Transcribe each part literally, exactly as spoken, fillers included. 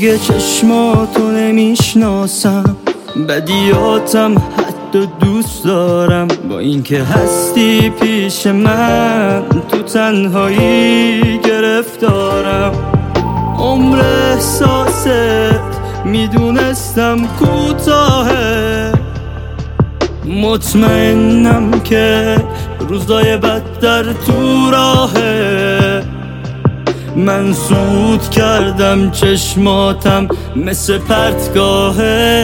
دیگه چشماتو نمیشناسم، بدیاتم حتی دوست دارم. با اینکه هستی پیش من تو تنهایی گرفتارم. عمر احساست میدونستم کوتاهه، مطمئنم که روزای بدتر تو راهه. من صعود کردم چشماتم مثل پرتگاهه.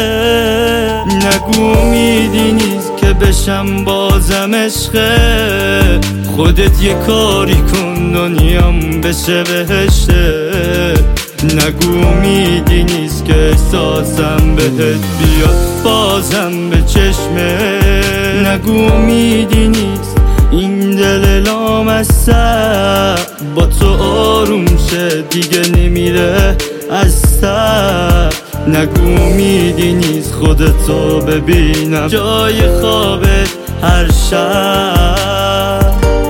نگو امیدی نیست که بشم بازم عشقه، خودت یه کاری کن دنیام بشه بهشته. نگو امیدی نیست که احساسم بهت بیاد بازم به چشمه. نگو امیدی نیست این دل لامصب با تو آروم شه دیگه نمیره از سر. نگو امیدی نیست خودتو ببینم جای خوابت هر شب.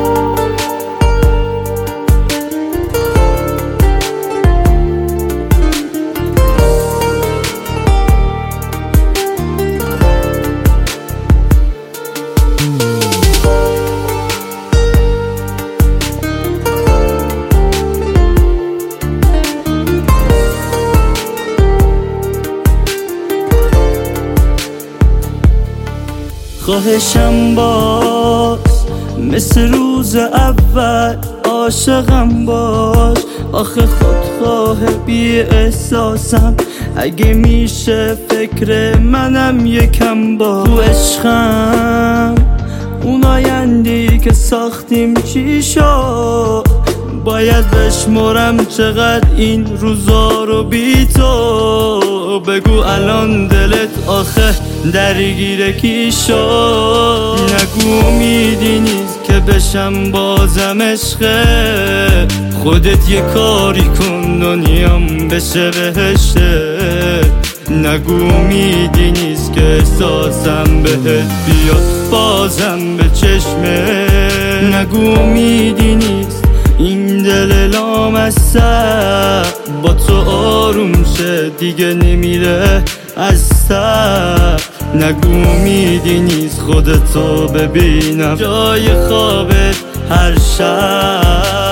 خواهشم باز مثل روز اول عاشقم باش. آخه خودخواه بی احساسم، اگه میشه فکر منم یکم با. تو عشقم اون آیندی که ساختیم چی شد؟ باید بشمرم چقدر این روزا رو بی تو. بگو الان دلت آخه درگیر کی شد؟ نگو امیدی نیست که بشم بازم عشقه، خودت یه کاری کن دنیام بشه بهشته. نگو امیدی نیست که احساسم بهت بیاد بازم به چشمه. نگو امیدی نیست این دل لامصب با تو آروم شه دیگه نمیره از سر. نگو امیدی نیست خودتو ببینم جای خوابت هر شب.